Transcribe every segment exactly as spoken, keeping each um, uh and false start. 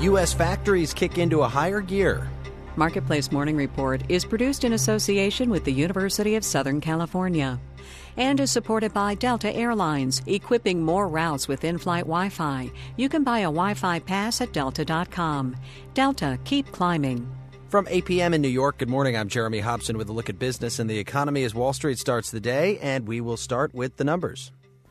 U S factories kick into a higher gear. Marketplace Morning Report is produced in association with the University of Southern California and is supported by Delta Airlines, equipping more routes with in-flight Wi-Fi. You can buy a Wi-Fi pass at delta dot com. Delta, keep climbing. From eight p.m. in New York, good morning. I'm Jeremy Hobson with a look at business and the economy as Wall Street starts the day, and we will start with the numbers.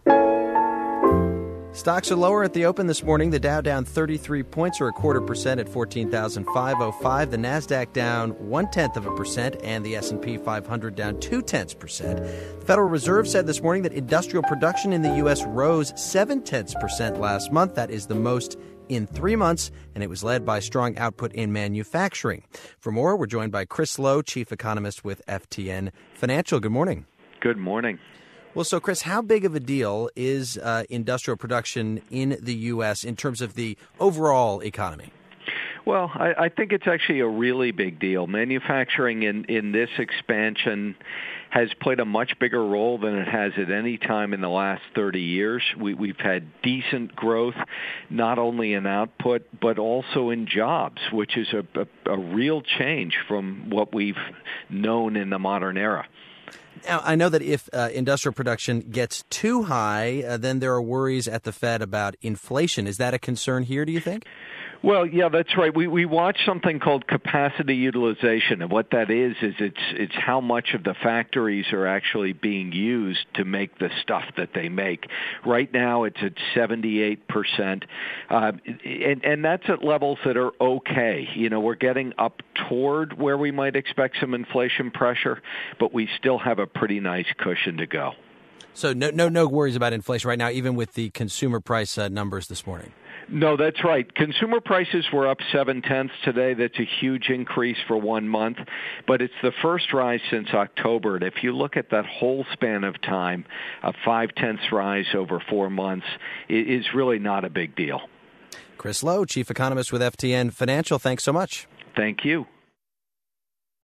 Stocks are lower at the open this morning. The Dow down thirty-three points, or a quarter percent at fourteen thousand five hundred five. The Nasdaq down one-tenth of a percent, and the S and P five hundred down two-tenths percent. The Federal Reserve said this morning that industrial production in the U S rose seven-tenths percent last month. That is the most in three months, and it was led by strong output in manufacturing. For more, we're joined by Chris Lowe, chief economist with F T N Financial. Good morning. Good morning. Well, so, Chris, how big of a deal is uh, industrial production in the U S in terms of the overall economy? Well, I, I think it's actually a really big deal. Manufacturing in, in this expansion has played a much bigger role than it has at any time in the last thirty years. We, we've had decent growth, not only in output, but also in jobs, which is a, a, a real change from what we've known in the modern era. Now, I know that if uh, industrial production gets too high, uh, then there are worries at the Fed about inflation. Is that a concern here, do you think? Well, yeah, that's right. We we watch something called capacity utilization, and what that is is it's it's how much of the factories are actually being used to make the stuff that they make. Right now, it's at seventy-eight percent, uh, and and that's at levels that are okay. You know, we're getting up toward where we might expect some inflation pressure, but we still have a pretty nice cushion to go. So no no no worries about inflation right now, even with the consumer price uh, numbers this morning. No, that's right. Consumer prices were up seven-tenths today. That's a huge increase for one month, but it's the first rise since October. And if you look at that whole span of time, a five-tenths rise over four months is really not a big deal. Chris Lowe, chief economist with F T N Financial, thanks so much. Thank you.